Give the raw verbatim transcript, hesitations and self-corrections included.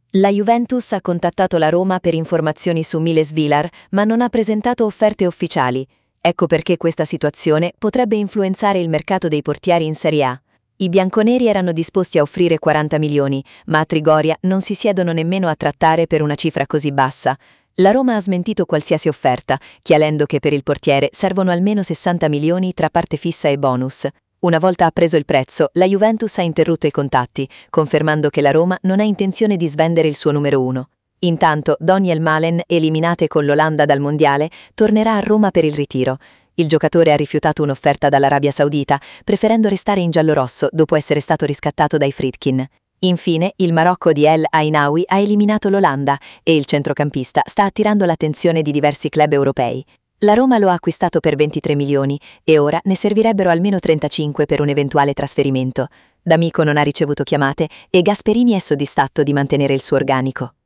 La Juventus ha contattato la Roma per informazioni su Miles Vilar, ma non ha presentato offerte ufficiali. Ecco perché questa situazione potrebbe influenzare il mercato dei portieri in Serie A. I bianconeri erano disposti a offrire quaranta milioni, ma a Trigoria non si siedono nemmeno a trattare per una cifra così bassa. La Roma ha smentito qualsiasi offerta, chiarendo che per il portiere servono almeno sessanta milioni tra parte fissa e bonus. Una volta appreso il prezzo, la Juventus ha interrotto i contatti, confermando che la Roma non ha intenzione di svendere il suo numero uno. Intanto, Daniel Malen, eliminate con l'Olanda dal Mondiale, tornerà a Roma per il ritiro. Il giocatore ha rifiutato un'offerta dall'Arabia Saudita, preferendo restare in giallorosso dopo essere stato riscattato dai Friedkin. Infine, il Marocco di El Ainaoui ha eliminato l'Olanda e il centrocampista sta attirando l'attenzione di diversi club europei. La Roma lo ha acquistato per ventitré milioni e ora ne servirebbero almeno trentacinque per un eventuale trasferimento. D'Amico non ha ricevuto chiamate e Gasperini è soddisfatto di mantenere il suo organico.